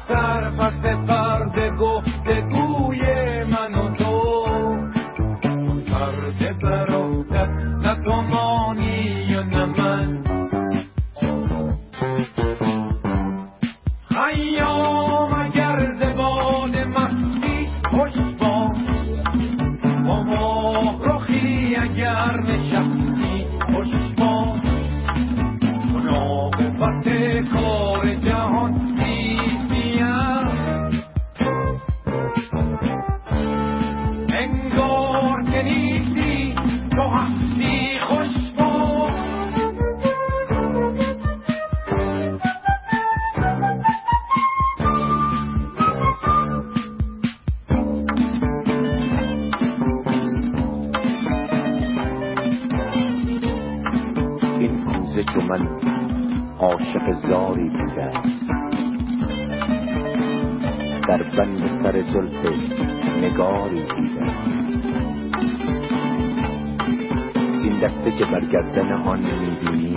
سر پس پرده گفتگوی من و تو، پرده برادر نه تو مانی و نه من. خیام اگر زبان مستی خوش باش، با ماه رخی اگر نشستی خوش باش. مناقبت کار جهان نیستیم، انگار که نیستی تو هستی خوش باش. این کوزه چو من عاشق زاری بوده است، در بند سر زلف نگاری بوده است. این دسته که بر گردن آن می‌بینی،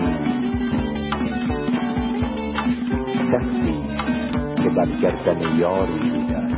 دستی که بر گردن یاری بوده است.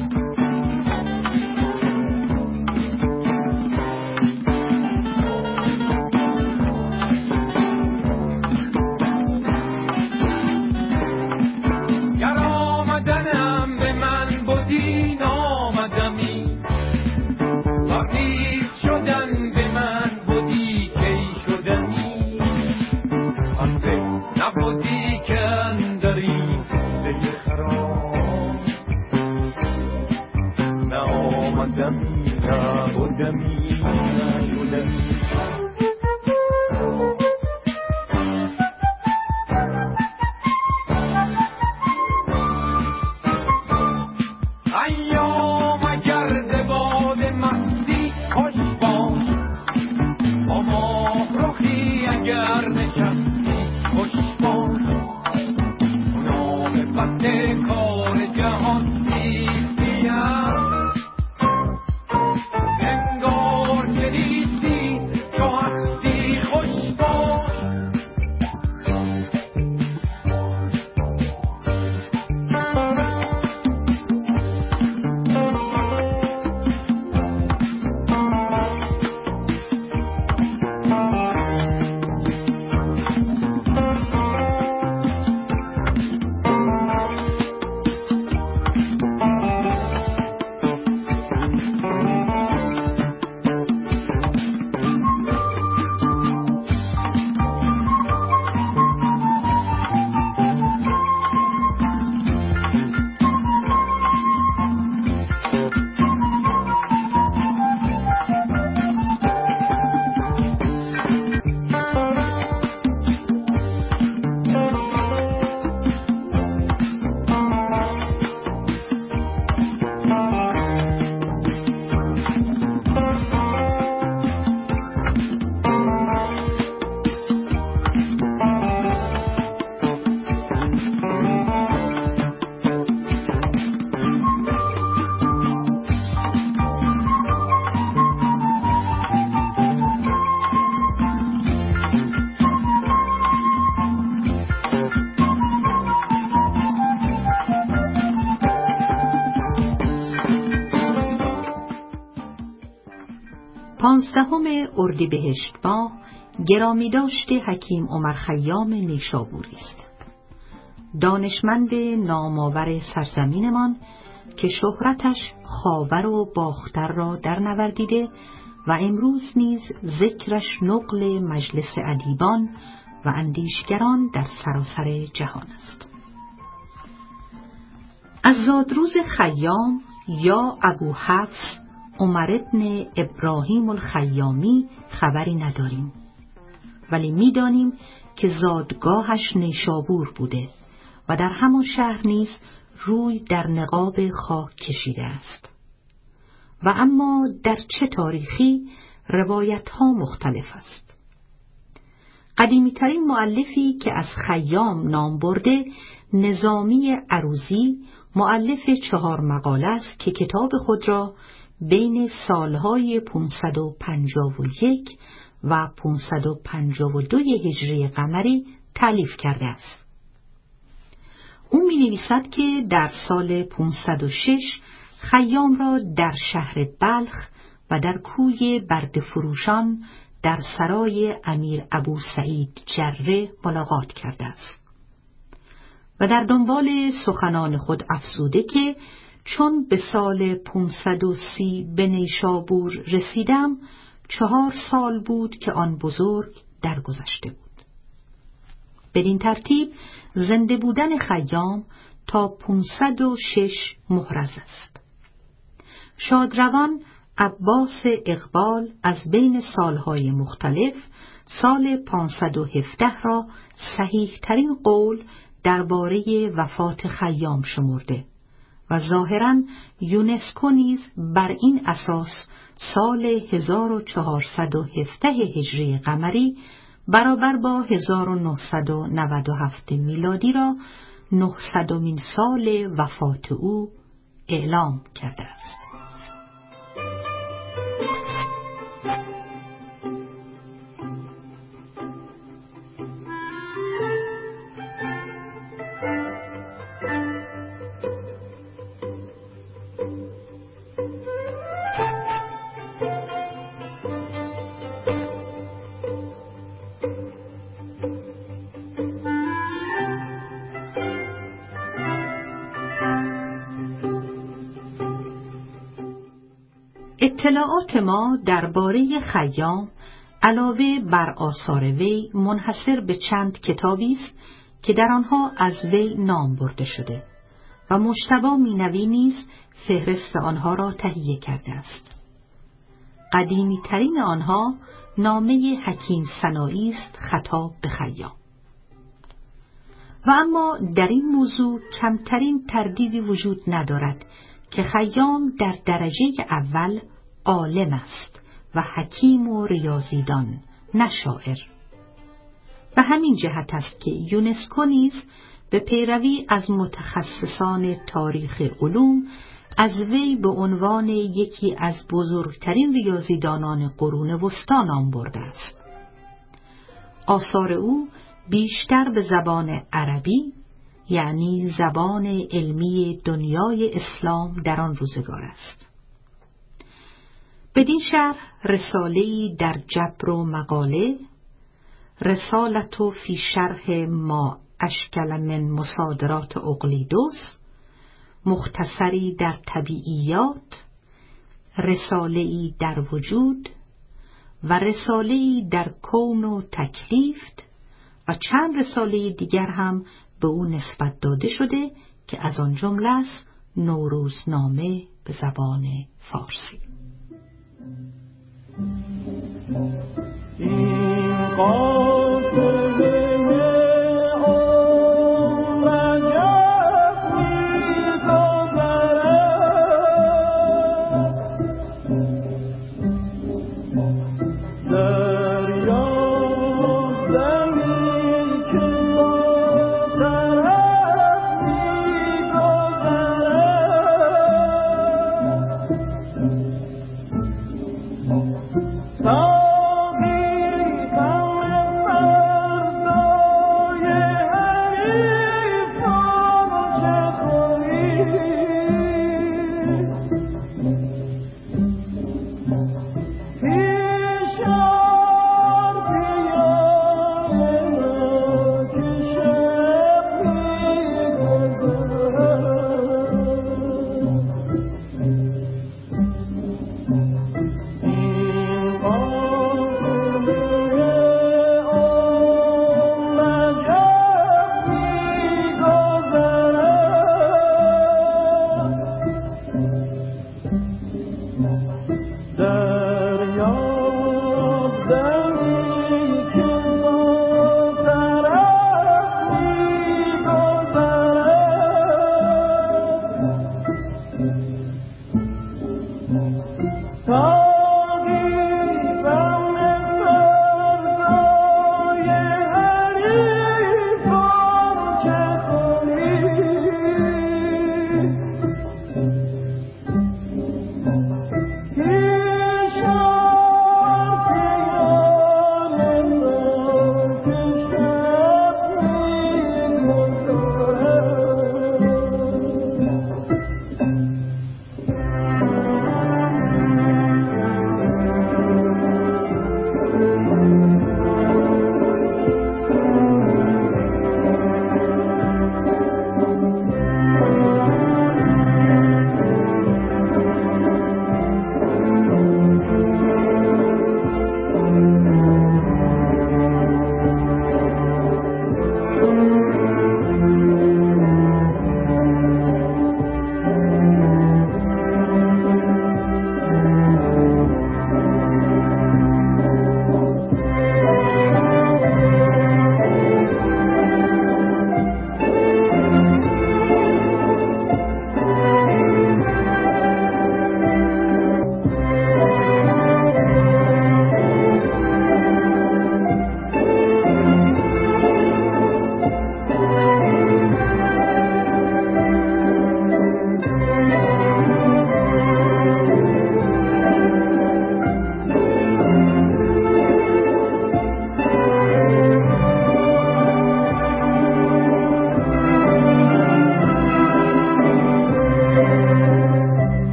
پانزدهم اردیبهشت ماه گرامی داشت حکیم عمر خیام نیشابوری است. دانشمند نامآور سرزمینمان که شهرتش خاور و باختر را در نوردیده و امروز نیز ذکرش نقل مجلس ادیبان و اندیشگران در سراسر جهان است. از زادروز خیام یا ابو حفص عمر بن ابراهیم الخیامی خبری نداریم، ولی می‌دانیم که زادگاهش نیشابور بوده و در همان شهر نیز روی در نقاب خاک کشیده است. و اما در چه تاریخی روایت‌ها مختلف است. قدیمی‌ترین مؤلفی که از خیام نام برده نظامی عروضی مؤلف 4 مقاله است که کتاب خود را بین سالهای 551 و 552 هجری قمری تألیف کرده است. او می‌نویسد که در سال 506 خیام را در شهر بلخ و در کوی برده فروشان در سرای امیر ابو سعید جره ملاقات کرده است و در دنبال سخنان خود افزوده که چون به سال 530 به نیشابور رسیدم 4 سال بود که آن بزرگ درگذشته بود. بدین ترتیب زنده بودن خیام تا 506 محرز است. شادروان عباس اقبال از بین سالهای مختلف سال 517 را صحیح ترین قول درباره وفات خیام شمرده و ظاهراً یونسکو نیز بر این اساس سال 1417 هجری قمری برابر با 1997 میلادی را 900مین سال وفات او اعلام کرده است. اطلاعات ما درباره خیام علاوه بر آثار وی منحصر به چند کتابی است که در آنها از وی نام برده شده و مجتبی مینوی نیز فهرست آنها را تهیه کرده است. قدیمی ترین آنها نامه حکیم سنایی است خطاب به خیام. و اما در این موضوع کمترین تردیدی وجود ندارد که خیام در درجه اول عالم است و حکیم و ریاضیدان، نه شاعر. به همین جهت است که یونسکو نیز به پیروی از متخصصان تاریخ علوم از وی به عنوان یکی از بزرگترین ریاضیدانان قرون وسطی نام برده است. آثار او بیشتر به زبان عربی، یعنی زبان علمی دنیای اسلام در آن روزگار است. بدین شرح رساله‌ای در جبر و مقاله، رسالت فی شرح ما اشکل من مصادرات اقلیدس، مختصری در طبیعیات، رساله‌ای در وجود و رساله‌ای در کون و تکلیف و چند رساله دیگر هم به او نسبت داده شده که از آن جمله است نوروزنامه به زبان فارسی.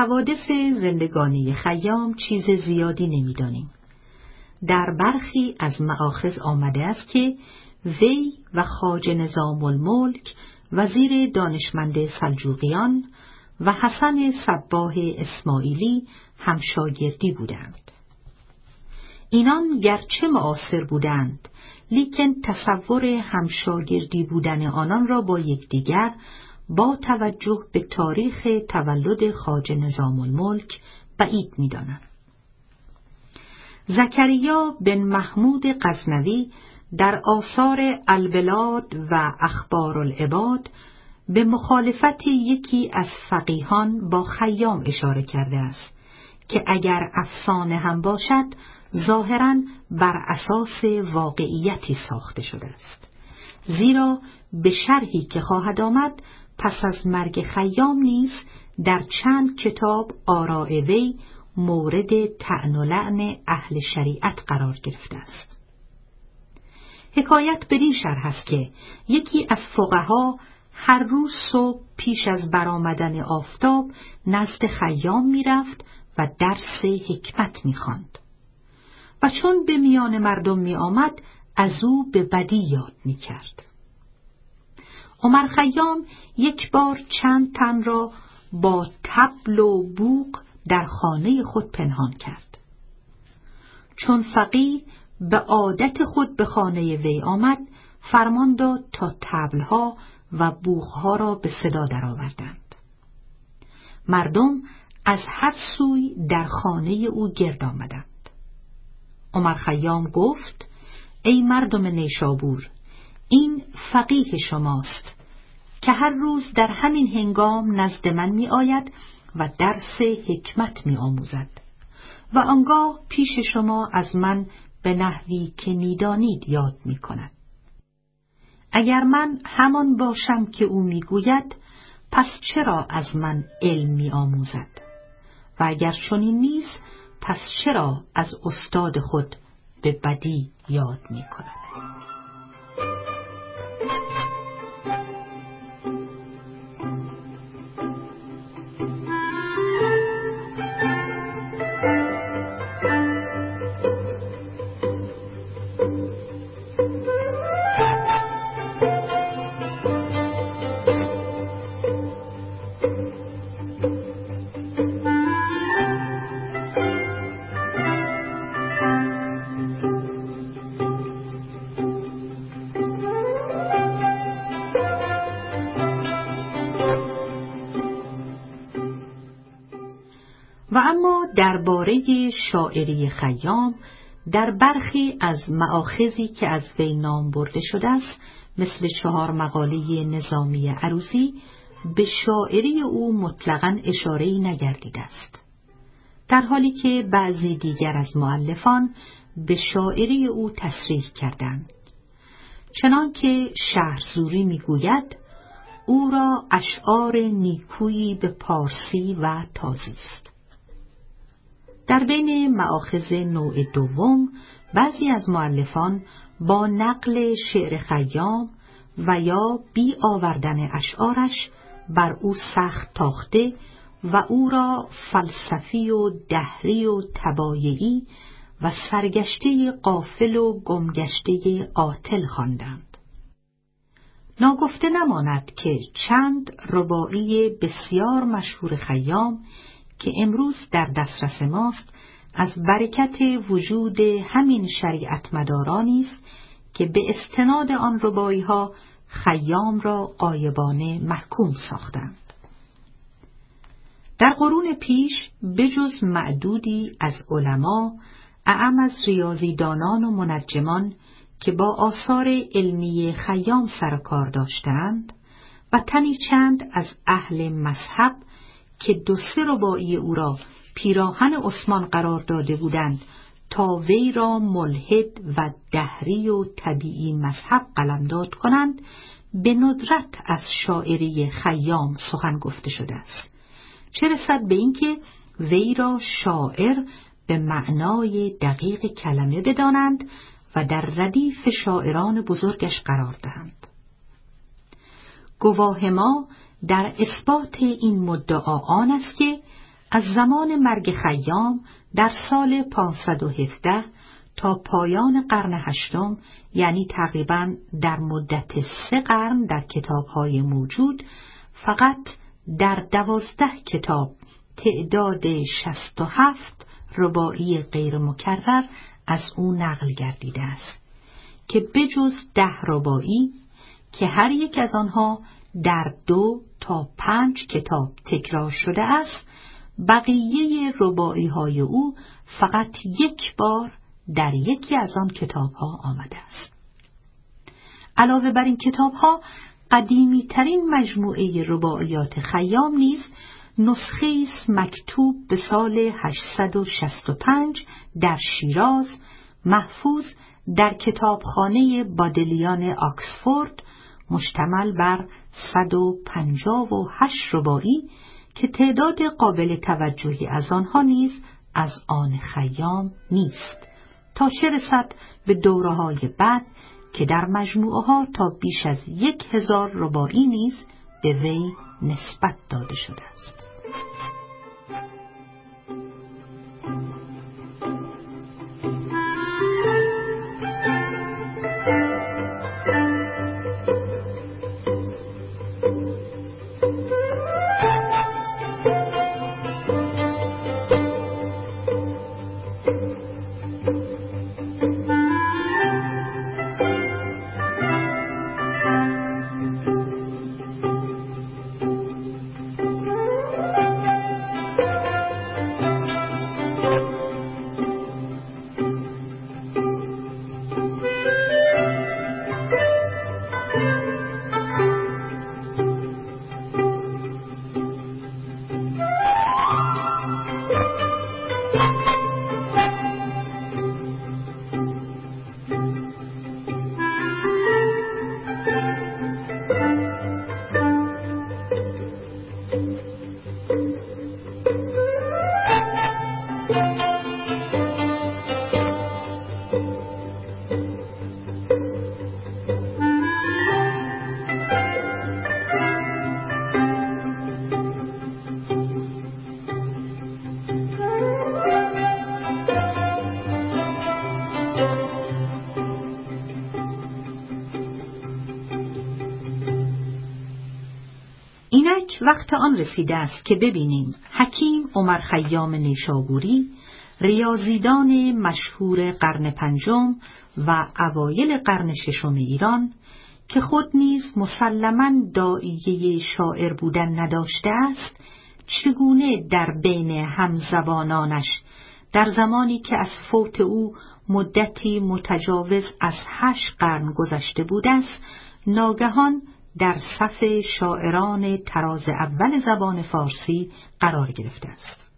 حوادث زندگانی خیام چیز زیادی نمی‌دانیم. در برخی از مآخذ آمده است که وی و خواجه نظام الملک وزیر دانشمند سلجوقیان و حسن صباح اسماعیلی همشاگردی بودند. اینان گرچه معاصر بودند، لیکن تصور همشاگردی بودن آنان را با یکدیگر با توجه به تاریخ تولد خواجه نظام الملک بعید می‌دانند. زکریا بن محمود غزنوی در آثار البلاد و اخبار العباد به مخالفت یکی از فقیهان با خیام اشاره کرده است که اگر افسانه هم باشد ظاهراً بر اساس واقعیتی ساخته شده است، زیرا به شرحی که خواهد آمد پس از مرگ خیام نیز در چند کتاب آراء وی مورد طعن و لعن اهل شریعت قرار گرفته است. حکایت بدین شرح است که یکی از فقها هر روز صبح پیش از برآمدن آفتاب نزد خیام می‌رفت و درس حکمت می‌خواند و چون به میان مردم می‌آمد از او به بدی یاد می‌کرد. عمر خیام یک بار چند تن را با طبل و بوق در خانه خود پنهان کرد. چون فقیه به عادت خود به خانه وی آمد، فرمان داد تا طبلها و بوقها را به صدا درآوردند. مردم از هر سوی در خانه او گرد آمدند. عمر خیام گفت: ای مردم نیشابور، این فقیه شماست که هر روز در همین هنگام نزد من می آید و درس حکمت می آموزد و آنگاه پیش شما از من به نحوی که می دانید یاد می کند. اگر من همان باشم که او می گوید، پس چرا از من علم می آموزد؟ و اگر چنین نیست، پس چرا از استاد خود به بدی یاد می کند؟ و اما درباره شاعری خیام در برخی از مآخذی که از وی نام برده شده است، مثل 4 مقاله نظامی عروضی، به شاعری او مطلقاً اشاره‌ای نگردیده است، در حالی که بعضی دیگر از مؤلفان به شاعری او تصریح کردند. چنانکه شهرزوری می‌گوید او را اشعار نیکویی به پارسی و تازی است. در بین مآخذ نوع دوم بعضی از مؤلفان با نقل شعر خیام و یا بی آوردن اشعارش بر او سخت تاخته و او را فلسفی و دهری و تبایعی و سرگشته غافل و گمگشته عاطل خواندند. ناگفته نماند که چند رباعی بسیار مشهور خیام که امروز در دسترس ماست، از برکت وجود همین شریعت مدارانی است که به استناد آن رباعی‌ها خیام را غایبانه محکوم ساختند. در قرون پیش بجز معدودی از علما، اعم از ریاضیدانان و منجمان که با آثار علمی خیام سر و کار داشتند و تنی چند از اهل مذهب که 2-3 رباعی او را پیراهن عثمان قرار داده بودند تا وی را ملحد و دهری و طبیعی مذهب قلمداد کنند، به ندرت از شاعری خیام سخن گفته شده است، چه رسد به اینکه وی را شاعر به معنای دقیق کلمه بدانند و در ردیف شاعران بزرگش قرار دهند. گواه ما در اثبات این مدعا آن است که از زمان مرگ خیام در سال 517 تا پایان قرن هشتم، یعنی تقریباً در مدت 3 قرن در کتاب‌های موجود، فقط در 12 کتاب تعداد 67 رباعی غیر مکرر از او نقل گردیده است که بجز 10 رباعی که هر یک از آنها در 2 تا 5 کتاب تکرار شده است، بقیه رباعی‌های او فقط 1 بار در یکی از آن کتاب‌ها آمده است. علاوه بر این کتاب‌ها، قدیمی ترین مجموعه رباعیات خیام نیز نسخه‌ای است مکتوب به سال 865 در شیراز، محفوظ در کتابخانه بادلیان آکسفورد، مشتمل بر 158 رباعی که تعداد قابل توجهی از آنها نیز از آن خیام نیست، تا چه رسد به دوره‌های بعد که در مجموعه‌ها تا بیش از 1000 رباعی نیز به وی نسبت داده شده است. اینک وقت آن رسیده است که ببینیم حکیم عمر خیام نیشابوری، ریاضیدان مشهور قرن 5 و اوایل قرن 6 ایران، که خود نیز مسلماً داعیه شاعر بودن نداشته است، چگونه در بین همزبانانش در زمانی که از فوت او مدتی متجاوز از 8 قرن گذشته بوده است، ناگهان در صف شاعران طراز اول زبان فارسی قرار گرفته است.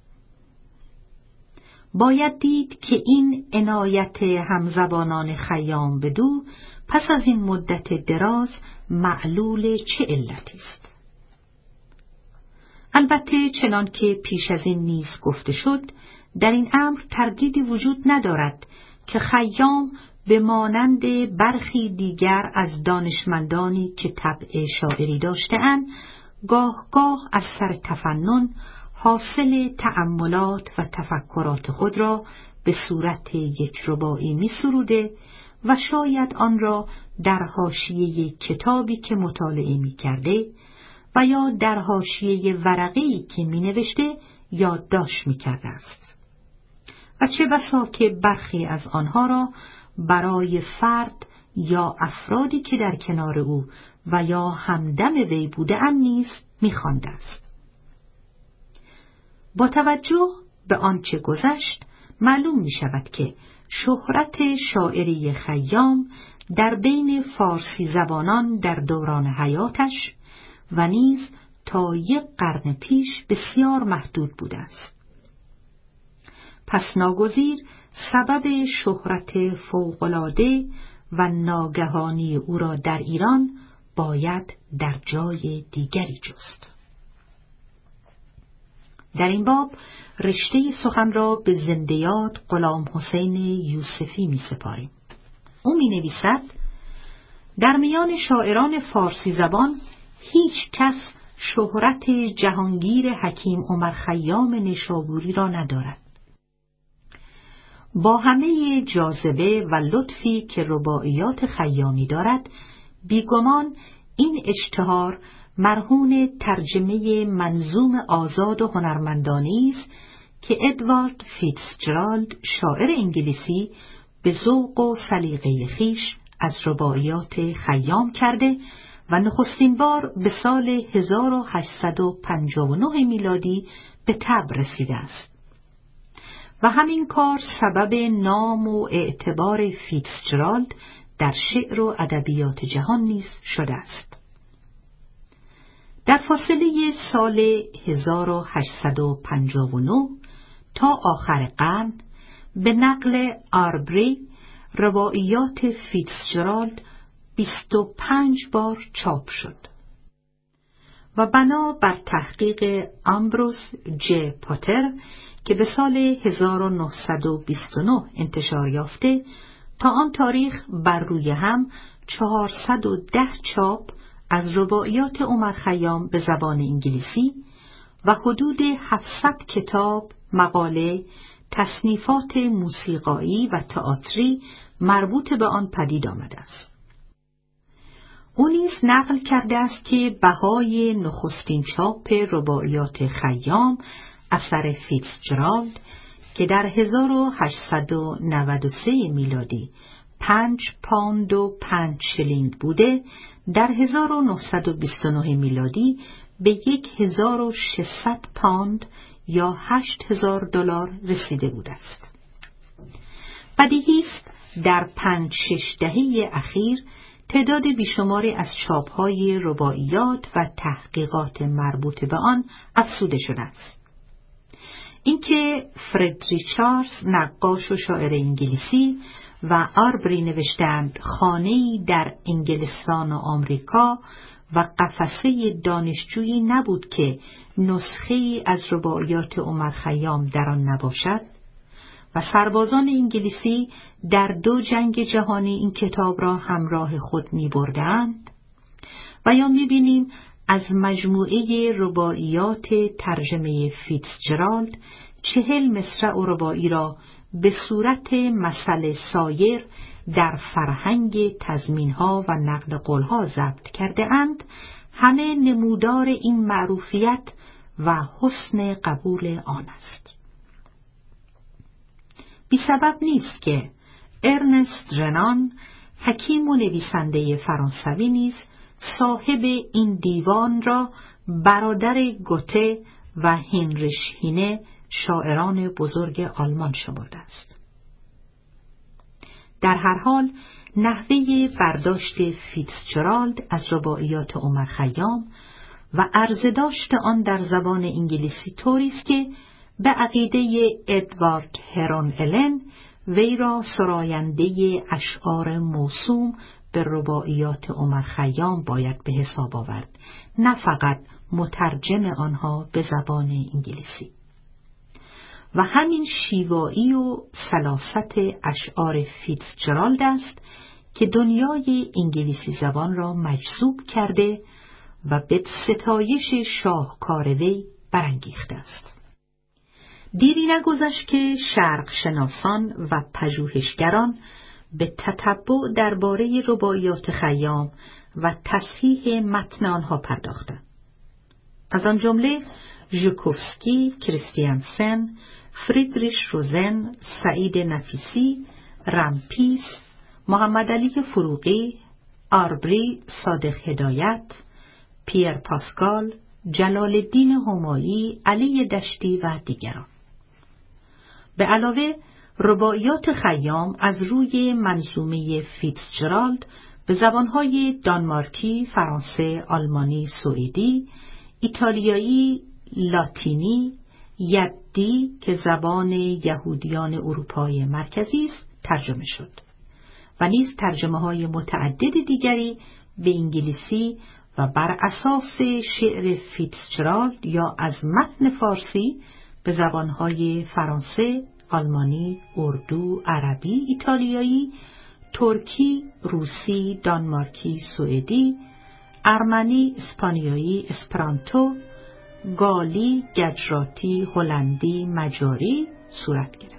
باید دید که این عنایت همزبانان خیام بدو پس از این مدت دراز معلول چه علتی است؟ البته چنان که پیش از این نیز گفته شد، در این امر تردیدی وجود ندارد که خیام به مانند برخی دیگر از دانشمندانی که طبع شاعری داشته‌اند، گاه گاه از سر تفنن حاصل تأملات و تفکرات خود را به صورت یک رباعی می سروده و شاید آن را در حاشیه کتابی که مطالعه می کرده و یا در حاشیه ورقه‌ای که می نوشته یادداشت می کرده است. و چه بسا که برخی از آنها را برای فرد یا افرادی که در کنار او و یا همدم وی بوده‌اند نیز می‌خوانده است. با توجه به آنچه گذشت، معلوم می‌شود که شهرت شاعری خیام در بین فارسی زبانان در دوران حیاتش و نیز تا 1 قرن پیش بسیار محدود بوده است. پس ناگزیر سبب شهرت فوق‌العاده و ناگهانی او را در ایران باید در جای دیگری جست. در این باب رشته سخن را به زنده یاد غلام حسین یوسفی می سپاریم. او می نویسد: در میان شاعران فارسی زبان هیچ کس شهرت جهانگیر حکیم عمر خیام نیشابوری را ندارد. با همه جاذبه و لطفی که رباعیات خیامی دارد، بیگمان این اشتهار مرهون ترجمه منظوم آزاد و هنرمندانه است که ادوارد فیتزجرالد شاعر انگلیسی به ذوق و سلیقه خویش از رباعیات خیام کرده و نخستین بار به سال 1859 میلادی به طبع رسیده است. و همین کار سبب نام و اعتبار فیتزجرالد در شعر و ادبیات جهان نیز شده است. در فاصله سال 1859 تا آخر قرن به نقل آربری رباعیات فیتزجرالد 25 بار چاپ شد و بنا بر تحقیق آمبروز ج پاتر که به سال 1929 انتشار یافته، تا آن تاریخ بر روی هم 410 چاپ از رباعیات عمر خیام به زبان انگلیسی و حدود 700 کتاب، مقاله، تصنیفات موسیقایی و تئاتری مربوط به آن پدید آمده است. او نیز نقل کرده است که بهای نخستین چاپ رباعیات خیام اثر فیتزجرالد که در 1893 میلادی 5 پوند و 5 شلینگ بوده، در 1929 میلادی به 1600 پوند یا 8000 دلار رسیده بوده است. بدیهی است در 5-6 دهه اخیر تعداد بیشماری از چاپ‌های رباعیات و تحقیقات مربوط به آن افزوده شده است. اینکه فرد ریچاردز نقاش و شاعر انگلیسی و آربری نوشتند خانه‌ای در انگلستان و آمریکا و قفسه دانشجویی نبود که نسخه‌ای از رباعیات عمر خیام در آن نباشد، و سربازان انگلیسی در 2 جنگ جهانی این کتاب را همراه خود می بردند، و یا می بینیم از مجموعه رباعیات ترجمه فیتزجرالد 40 مصرع و رباعی را به صورت مثل سایر در فرهنگ تضمین‌ها و نقل قول‌ها ضبط کرده اند، همه نمودار این معروفیت و حسن قبول آن است. بی سبب نیست که ارنست رنان، حکیم و نویسنده فرانسوی نیز صاحب این دیوان را برادر گوته و هینریش هینه شاعران بزرگ آلمان شمرده است. در هر حال نحوه برداشت فیتزجرالد از رباعیات عمر خیام و عرضداشت آن در زبان انگلیسی طوری است که به عقیده ادوارد هرون الن وی را سراینده اشعار موسوم به رباعیات عمر خیام باید به حساب آورد، نه فقط مترجم آنها به زبان انگلیسی. و همین شیوایی و سلاست اشعار فیتزجرالد است که دنیای انگلیسی زبان را مجذوب کرده و به ستایش شاهکار وی برانگیخته است. دیری نگذشت که شرق شناسان و پژوهشگران به تتبع درباره رباعیات خیام و تصحیح متن آنها پرداختند. از آن جمله ژوکوفسکی، کریستیانسن، فریدریش روزن، سعید نفیسی، رمپیس، محمد علی فروغی، آربری، صادق هدایت، پیر پاسکال، جلال الدین همایی، علی دشتی و دیگران. به علاوه رباعیات خیام از روی منظومه فیتزجرالد به زبانهای دانمارکی، فرانسه، آلمانی، سوئدی، ایتالیایی، لاتینی، یدی که زبان یهودیان اروپای مرکزی است ترجمه شد و نیز ترجمه‌های متعدد دیگری به انگلیسی و بر اساس شعر فیتزجرالد یا از متن فارسی به زبانهای فرانسه، آلمانی، اردو، عربی، ایتالیایی، ترکی، روسی، دانمارکی، سوئدی، ارمنی، اسپانیایی، اسپرانتو، گالی، گجراتی، هلندی، مجاری صورت گرفت.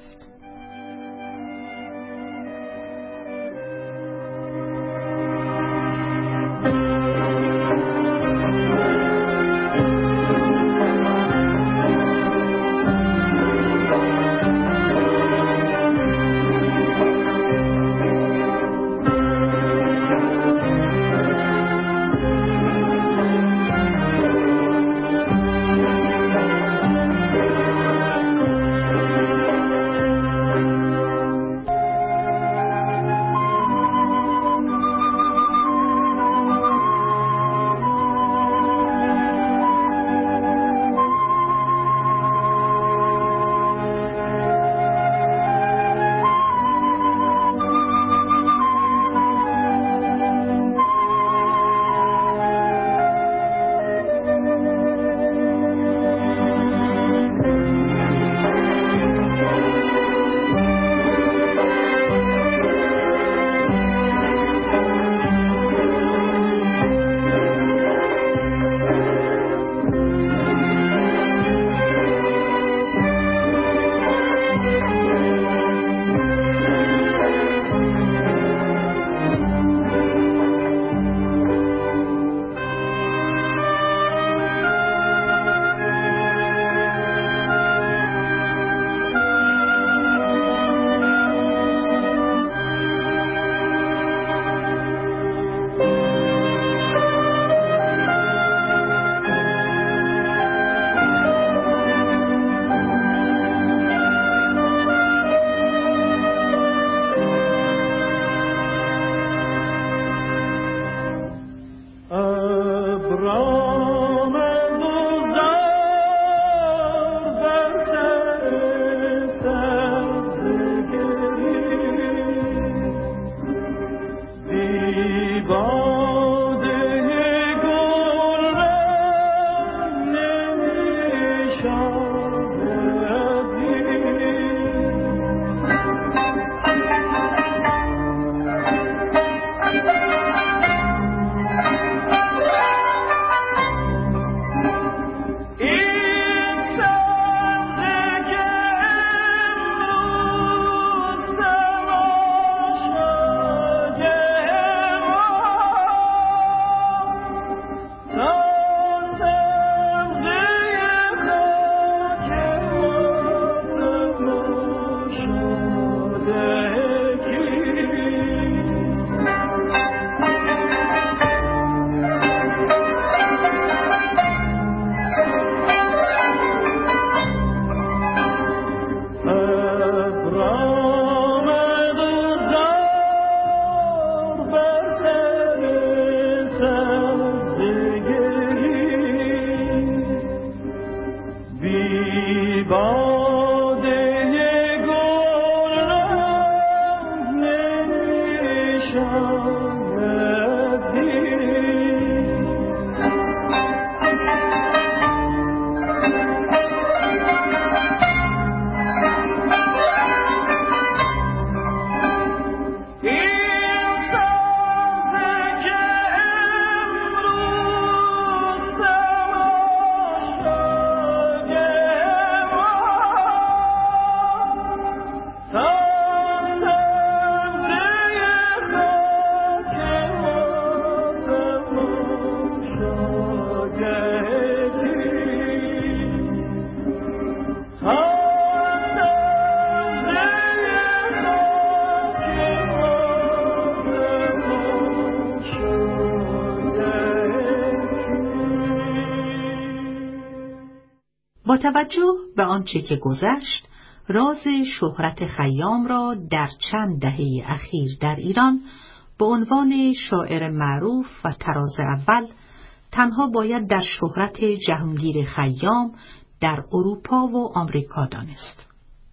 با توجه به آنچه که گذشت، راز شهرت خیام را در چند دهه اخیر در ایران به عنوان شاعر معروف و طراز اول تنها باید در شهرت جهانگیر خیام در اروپا و آمریکا دانست.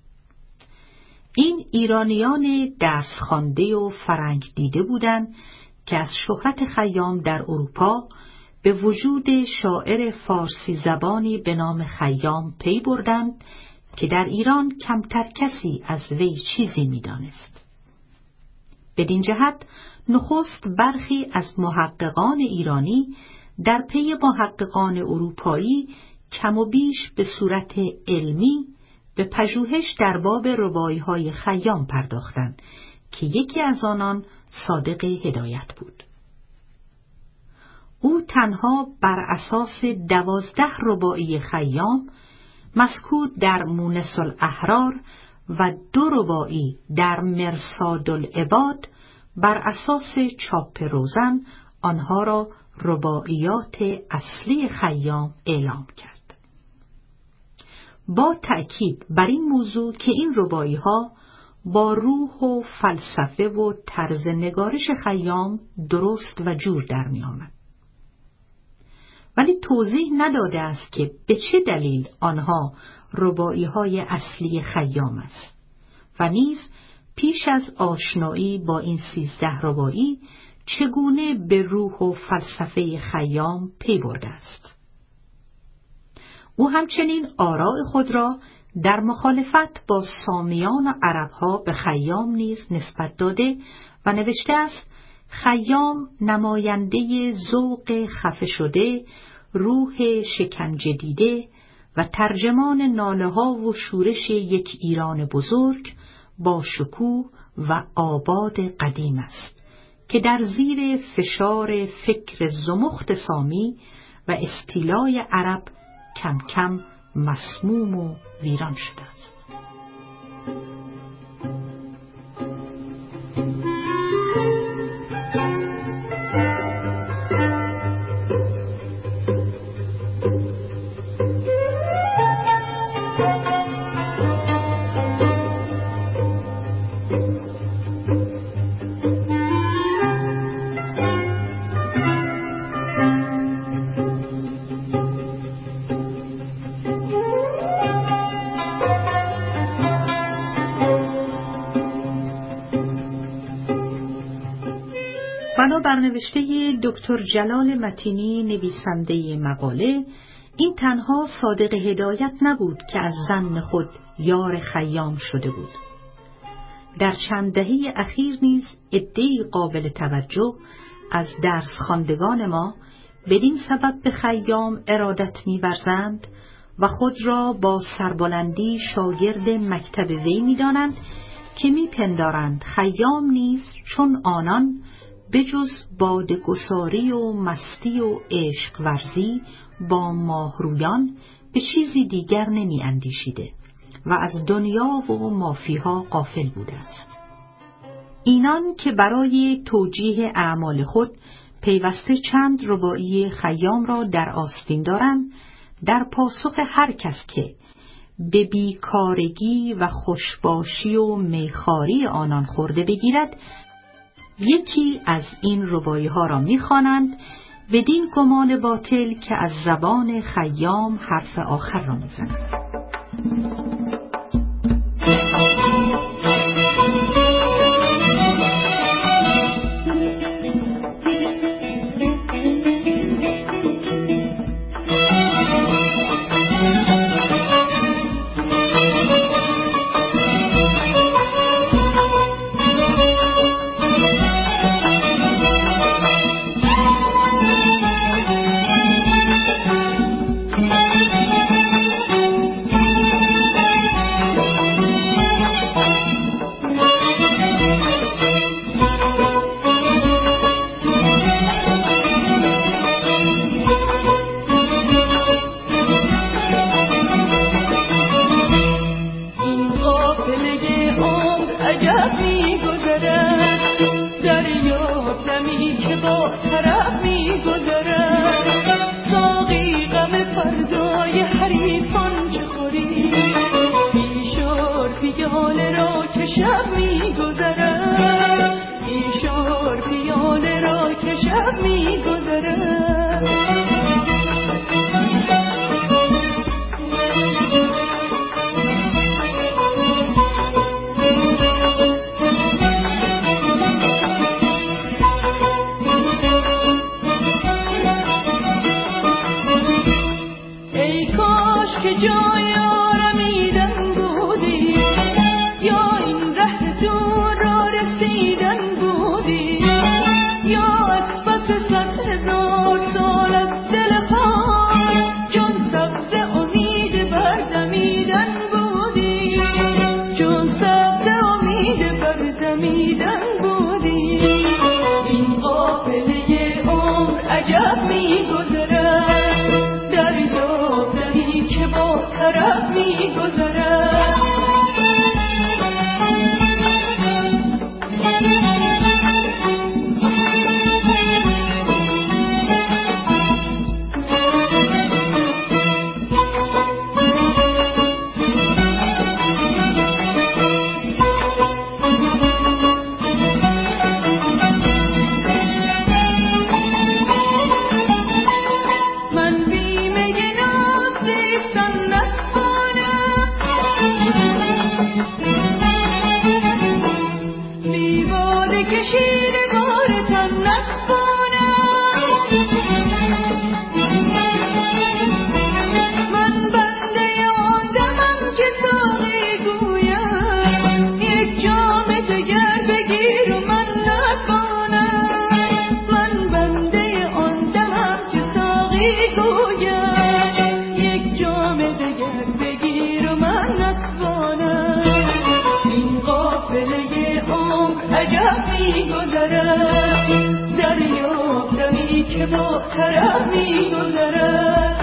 این ایرانیان درس خوانده و فرنگ دیده بودند که از شهرت خیام در اروپا به وجود شاعر فارسی زبانی به نام خیام پی بردند که در ایران کمتر کسی از وی چیزی می‌دانست. بدین جهت نخست برخی از محققان ایرانی در پی محققان اروپایی کم و بیش به صورت علمی به پژوهش در باب رباعی‌های خیام پرداختند که یکی از آنان صادق هدایت بود. او تنها بر اساس 12 رباعی خیام مذکور در مونس الاحرار و 2 رباعی در مرصاد العباد بر اساس چاپ روزن آنها را رباعیات اصلی خیام اعلام کرد. با تأکید بر این موضوع که این رباعی‌ها با روح و فلسفه و طرز نگارش خیام درست و جور در می آمد. ولی توضیح نداده است که به چه دلیل آنها رباعی‌های اصلی خیام است و نیز پیش از آشنایی با این 13 رباعی چگونه به روح و فلسفه خیام پی برده است. او همچنین آراء خود را در مخالفت با سامیان و عربها به خیام نیز نسبت داده و نوشته است: خیام نماینده ذوق خفه شده، روح شکنجه دیده و ترجمان ناله‌ها و شورش یک ایران بزرگ با شکوه و آباد قدیم است که در زیر فشار فکر زمخت سامی و استیلای عرب کم کم مسموم و ویران شده است. بنابر نوشته دکتر جلال متینی نویسنده مقاله، این تنها صادق هدایت نبود که از ظن خود یار خیام شده بود. در چند دهه اخیر نیز عده‌ای قابل توجه از درس خواندگان ما بدین سبب به خیام ارادت می‌ورزند و خود را با سربلندی شاگرد مکتب وی می‌دانند که می‌پندارند خیام نیز چون آنان بجز بادگساری و مستی و عشق ورزی با ماهرویان به چیزی دیگر نمی اندیشیده و از دنیا و مافیها غافل بوده است. اینان که برای توجیه اعمال خود پیوسته چند رباعی خیام را در آستین دارند، در پاسخ هر کس که به بیکارگی و خوشباشی و میخاری آنان خورده بگیرد، یکی از این رباعی‌ها را می‌خوانند بدین گمان باطل که از زبان خیام حرف آخر را می‌زند. می‌گذرد. دریافتمی که با طرف می‌گذرد.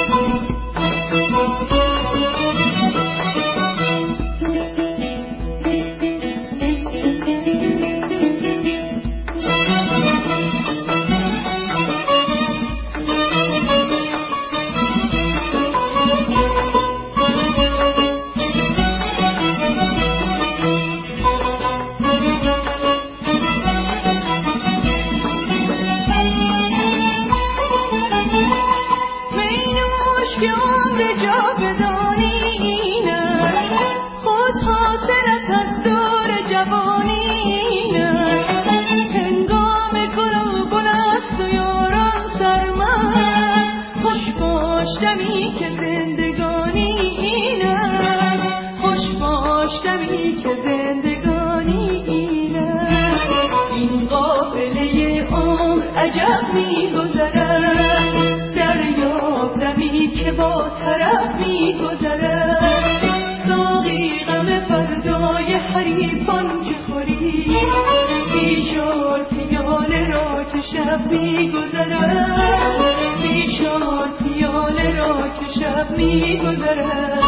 که با طرف می‌گذرد. ساقی غم فردای حریفان که خوری، پیشار پیاله را که شب می‌گذرد. پیشار پیاله را که شب می‌گذرد.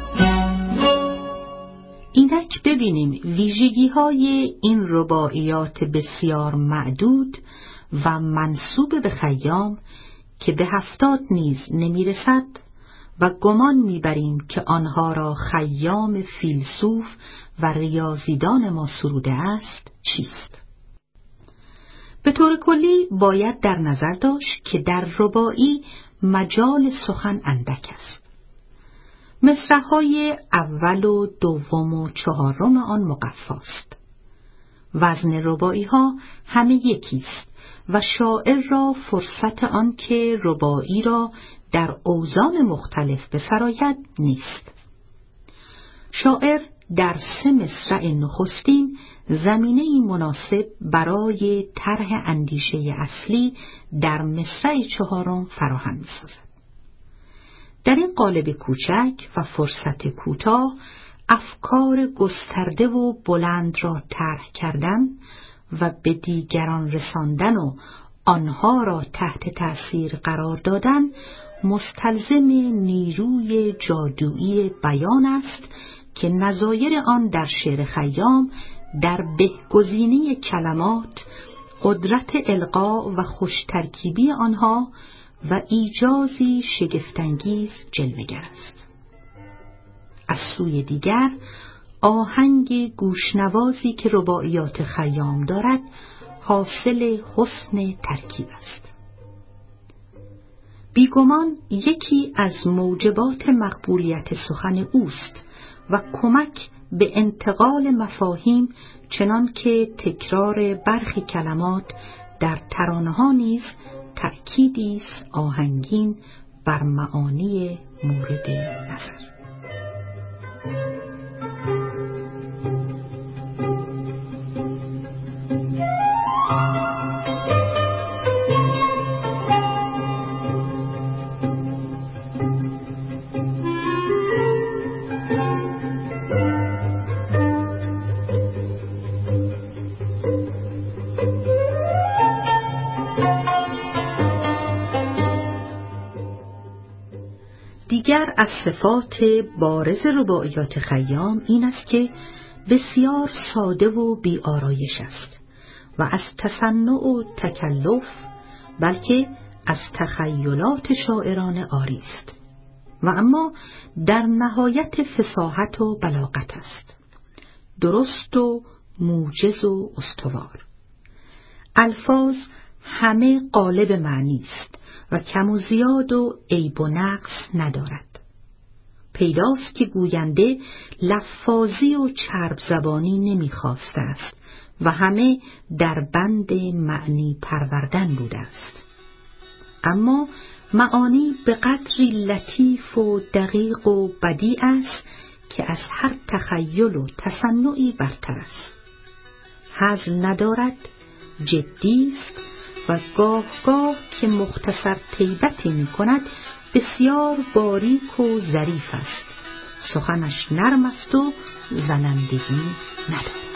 اینک ببینیم ویژگی‌های این رباعیات بسیار معدود و منسوب به خیام که به 70 نیز نمی‌رسد و گمان می‌بریم که آنها را خیام فیلسوف و ریاضیدان ما سروده است چیست؟ به طور کلی باید در نظر داشت که در رباعی مجال سخن اندک است. مصرع‌های اول و دوم و چهارم آن مقفاست. وزن رباعی‌ها همه یکیست و شاعر را فرصت آن که رباعی را در اوزان مختلف بسراید نیست. شاعر در 3 مصرع نخستین زمینه‌ای مناسب برای طرح اندیشه اصلی در مصرع 4 فراهم می‌سازد. در این قالب کوچک و فرصت کوتاه افکار گسترده و بلند را طرح کردن و به دیگران رساندن و آنها را تحت تأثیر قرار دادن مستلزم نیروی جادویی بیان است که نظایر آن در شعر خیام در بهگزینی کلمات، قدرت القا و خوشترکیبی آنها و ایجازی شگفت‌انگیز جلوه‌گر است. از سوی دیگر آهنگ گوشنوازی که رباعیات خیام دارد حاصل حسن ترکیب است. بیگمان یکی از موجبات مقبولیت سخن اوست و کمک به انتقال مفاهیم چنان که تکرار برخی کلمات در ترانه‌ها نیز تأکیدی است آهنگین بر معانی مورد نظر. دیگر دیگر از صفات بارز رباعیات خیام این است که بسیار ساده و بی آرایش است و از تصنع و تکلف بلکه از تخیلات شاعران عاری است و اما در نهایت فصاحت و بلاغت است، درست و موجز و استوار. الفاظ همه قالب معنی است و کم و زیاد و عیب و نقص ندارد. پیداست که گوینده لفاظی و چرب زبانی نمی‌خواسته است و همه در بند معنی پروردن بوده است. اما معانی به قدری لطیف و دقیق و بدیع است که از هر تخیل و تصنعی برتر است. هزل ندارد، جدی است و گاه گاه که مختصر طیبتی می کند بسیار باریک و ظریف است. سخنش نرم است و زنندگی ندارد.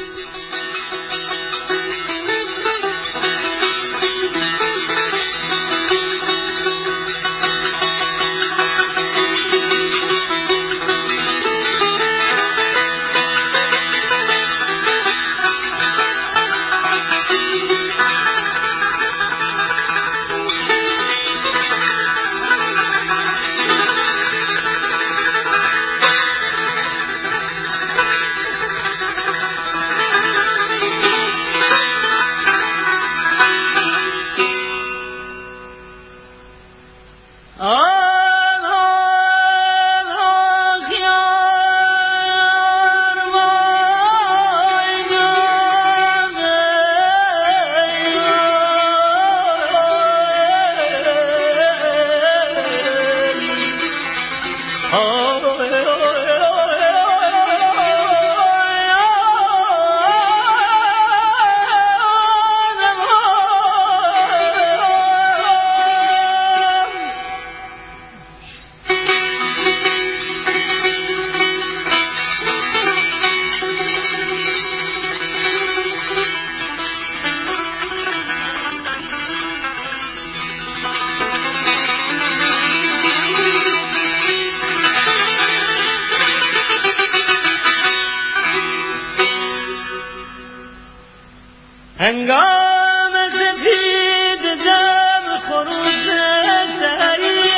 هنگام سپید دم خروس سحری،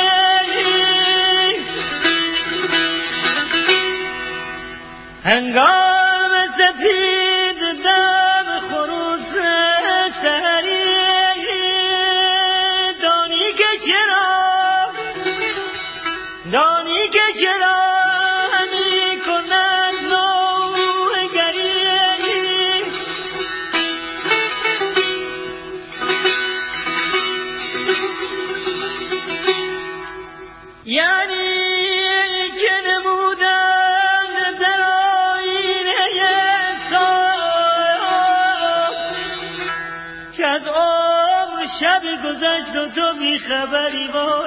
هنگام سپید دم خروس سحری، دانی که چرا همی کند نوگری، یعنی که نمودند در آینه صاف که از عمر شب گذشت و تو بیخبری.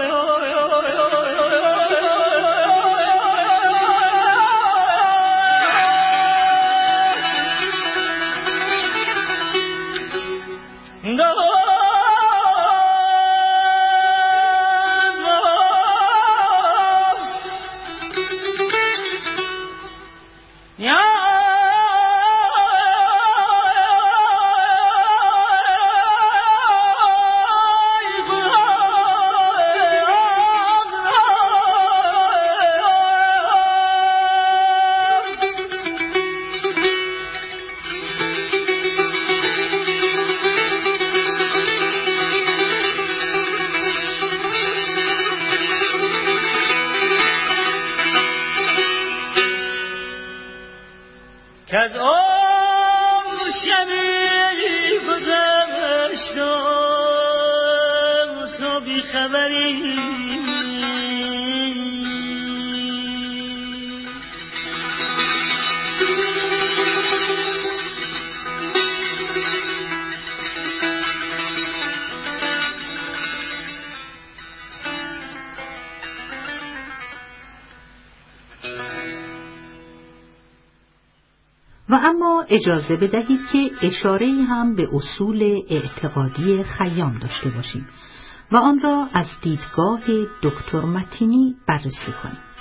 که از عمر شبی گذشت و تو بیخبری. و اما اجازه بدهید که اشاره‌ای هم به اصول اعتقادی خیام داشته باشیم و آن را از دیدگاه دکتر متینی بررسی کنیم.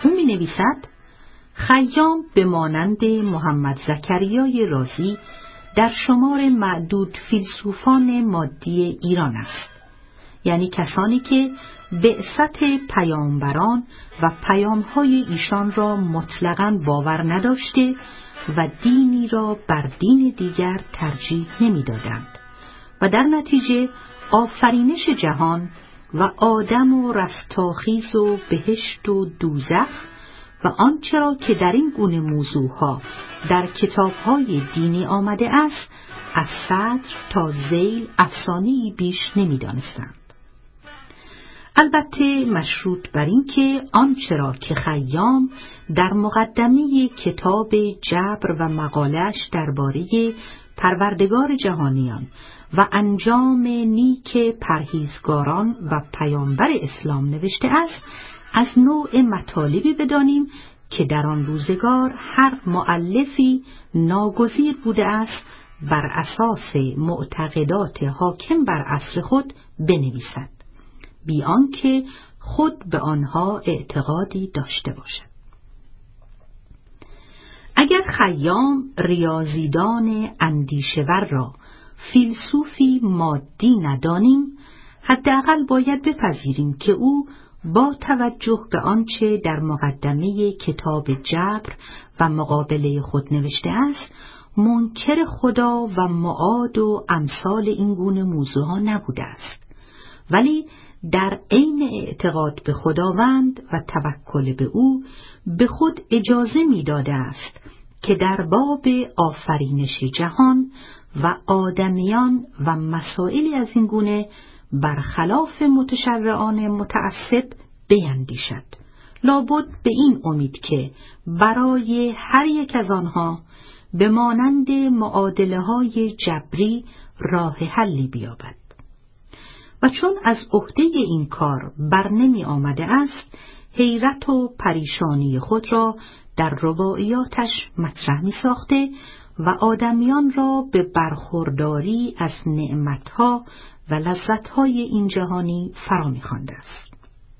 او می نویسد خیام به مانند محمد زکریای رازی در شمار معدود فیلسوفان مادی ایران است، یعنی کسانی که بعثت پیامبران و پیامهای ایشان را مطلقاً باور نداشته و دینی را بر دین دیگر ترجیح نمی‌دادند و در نتیجه آفرینش جهان و آدم و رستاخیز و بهشت و دوزخ و آنچه را که در این گونه موضوعها در کتاب‌های دینی آمده است از صدر تا ذیل افسانه‌ای بیش نمی‌دانستند. البته مشروط بر این که آنچه را که خیام در مقدمه کتاب جبر و مقالش درباره پروردگار جهانیان و انجام نیک پرهیزگاران و پیامبر اسلام نوشته است از نوع مطالبی بدانیم که در آن روزگار هر مؤلفی ناگزیر بوده است بر اساس معتقدات حاکم بر عصر خود بنویسد، بی آنکه خود به آنها اعتقادی داشته باشد. اگر خیام ریاضیدان اندیشه‌ور را فیلسوفی مادی ندانیم، حداقل باید بپذیریم که او با توجه به آنچه در مقدمه کتاب جبر و مقابله خود نوشته است، منکر خدا و معاد و امثال این گونه موضوعها نبوده است، ولی در عین اعتقاد به خداوند و توکل به او به خود اجازه می‌داده است که در باب آفرینش جهان و آدمیان و مسائلی از این گونه برخلاف متشرعان متعصب بیندیشد، لابد به این امید که برای هر یک از آنها به مانند معادله‌های جبری راه حلی بیابد. و چون از عهده این کار بر نمی آمده است، حیرت و پریشانی خود را در رباعیاتش مطرح می ساخته و آدمیان را به برخورداری از نعمتها و لذتهای این جهانی فرا می خوانده است.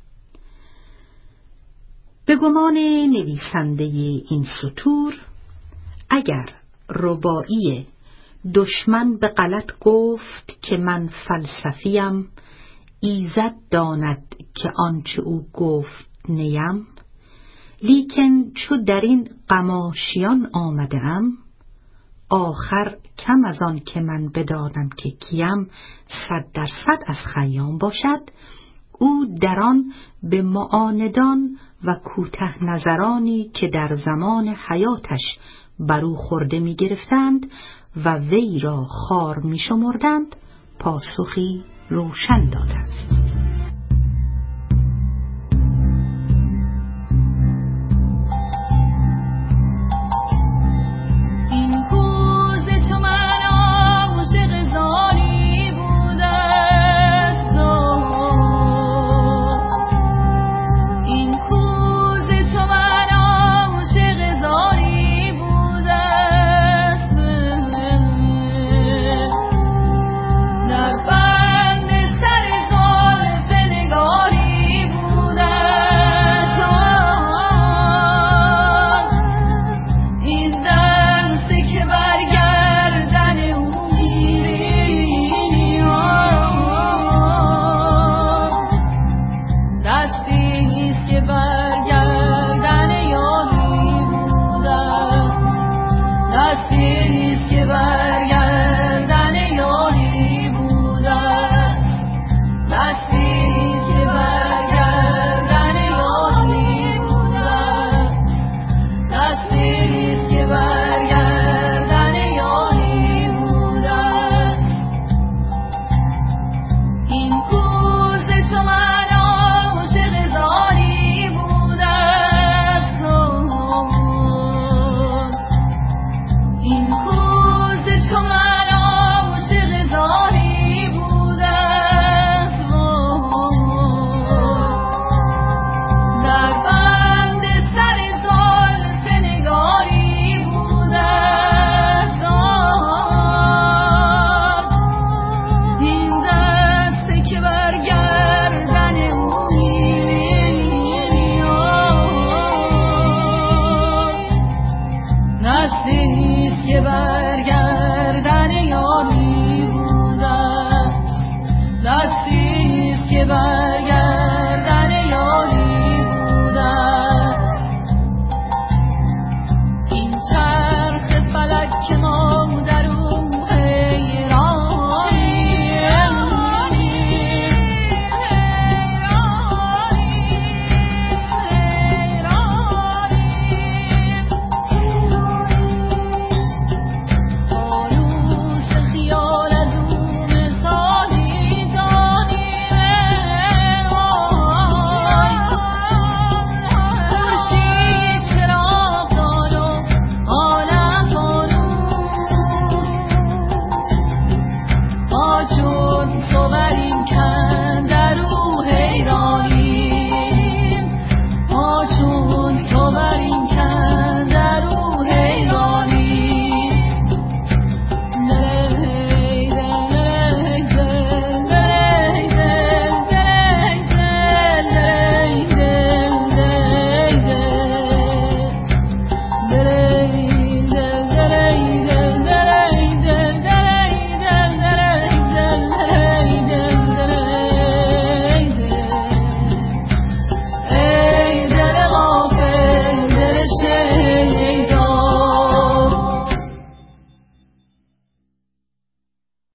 به گمان نویسنده این سطور، اگر رباعی دشمن به غلط گفت که من فلسفیم، ایزد داند که آنچه او گفت نیم، لیکن چو در این قماشیان آمده ام، آخر کم از آن که من بدانم که کیم 100% از خیام باشد، او در آن به معاندان و کوته نظرانی که در زمان حیاتش بر او خورده می گرفتند و وی را خار می شمردند پاسخی روشن داده است. بند سر چون تو بر این کن